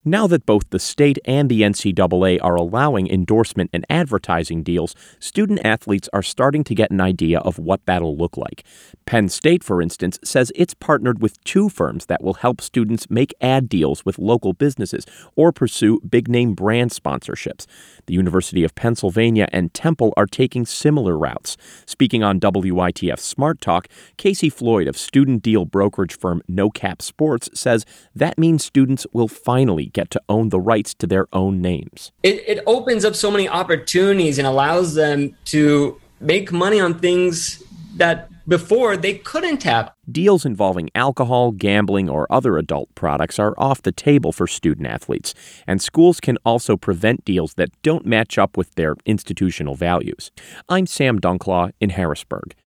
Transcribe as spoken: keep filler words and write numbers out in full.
Now that both the state and the N C double A are allowing endorsement and advertising deals, student athletes are starting to get an idea of what that'll look like. Penn State, for instance, says it's partnered with two firms that will help students make ad deals with local businesses or pursue big-name brand sponsorships. The University of Pennsylvania and Temple are taking similar routes. Speaking on W I T F Smart Talk, Casey Floyd of student deal brokerage firm No Cap Sports says that means students will finally get to own the rights to their own names. It, it opens up so many opportunities and allows them to make money on things that before they couldn't have. Deals involving alcohol, gambling, or other adult products are off the table for student athletes, and schools can also prevent deals that don't match up with their institutional values. I'm Sam Dunklaw in Harrisburg.